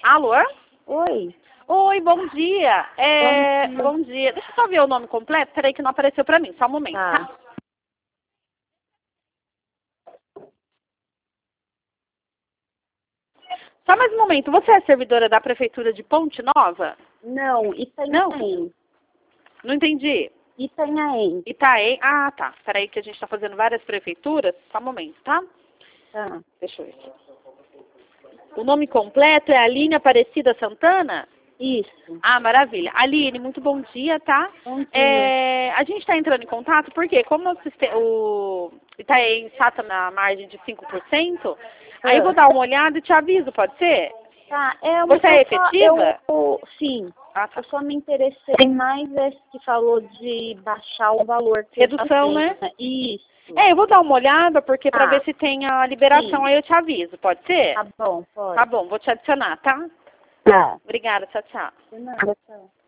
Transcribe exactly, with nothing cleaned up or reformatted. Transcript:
Alô? Oi. Oi, bom dia. É, Bom dia. bom dia. Deixa eu só ver o nome completo. Peraí que não apareceu pra mim. Só um momento, Tá. tá? Só mais um momento. Você é servidora da Prefeitura de Ponte Nova? Não, Itanhaém. Não. Não entendi. Itanhaém. Itaém. Ah, tá. Peraí que a gente tá fazendo várias prefeituras. Só um momento, tá? Tá. Deixa eu ver aqui. O nome completo é Aline Aparecida Santana? Isso. Ah, maravilha. Aline, muito bom dia, tá? Bom dia. É, a gente está entrando em contato porque como o, sistema, o Itaém está na margem de cinco por cento, aí eu vou dar uma olhada e te aviso, pode ser? Tá. É uma Você é eu só- efetiva? Eu, sim. Ah, tá. Eu só me interessei mais esse que falou de baixar o valor. Que Redução, eu já né? tenho. Isso. É, eu vou dar uma olhada porque para Tá. ver se tem a liberação, Sim. aí eu te aviso, pode ser? Tá bom, pode. Tá bom, vou te adicionar, tá? Tá. Obrigada, tchau, tchau. De nada, tchau.